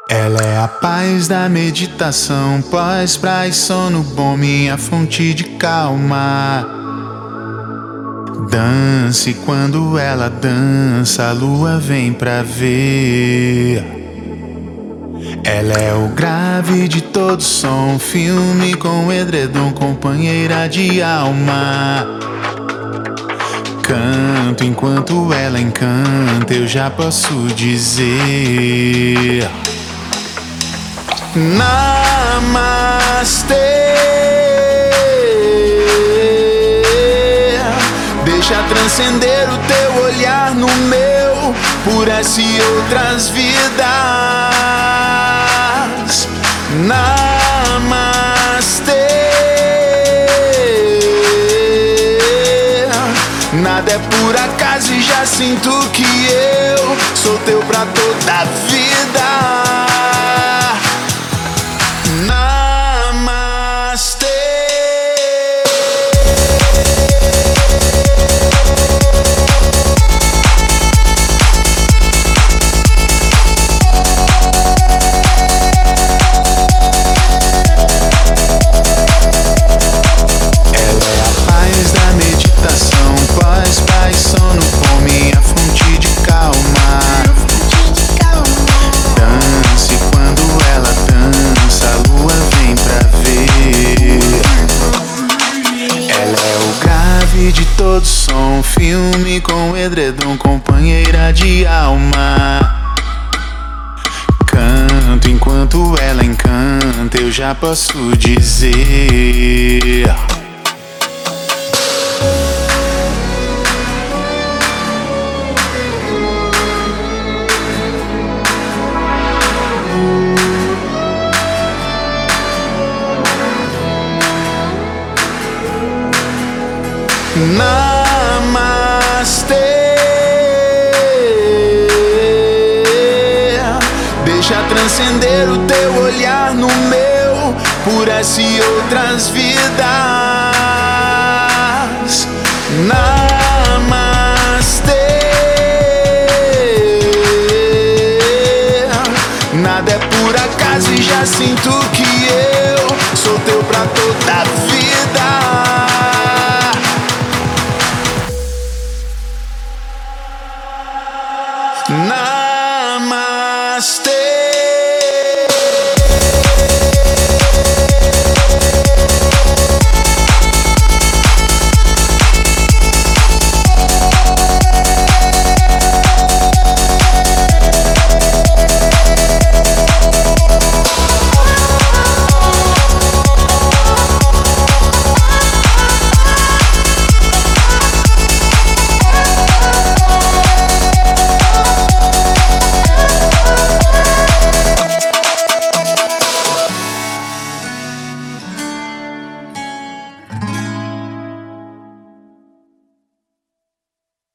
Ela é a paz da meditação, pós-praia e sono bom, minha fonte de calma. Dance quando ela dança, a lua vem pra ver. Ela é o grave de todo som, filme com edredom, companheira de alma. Canto enquanto ela encanta, eu já posso dizer: Namastê. Deixa transcender o teu olhar no meu, por essa e outras vidas. Namastê. Nada é por acaso e já sinto que eu sou teu pra toda a vida. Namastê. De todo som, filme com edredom, companheira de alma. Canto enquanto ela encanta, eu já posso dizer: Namastê. Deixa transcender o teu olhar no meu, por essa e outras vidas. Namastê. Nada é por acaso e já sinto que eu sou teu pra toda a vida. Namastê.